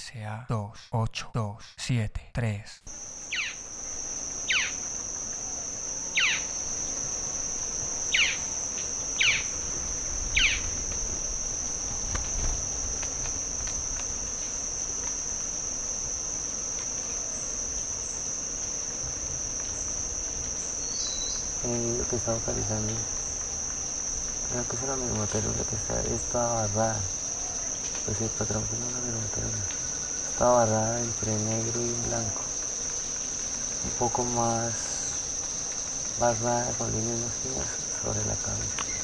SA 28273. Lo que está localizando, creo que es una micromotorera que está barrada. Pues el patrón fue una micromotorera. Está barrada entre negro y blanco. Un poco más barrada con líneas más finas sobre la cabeza.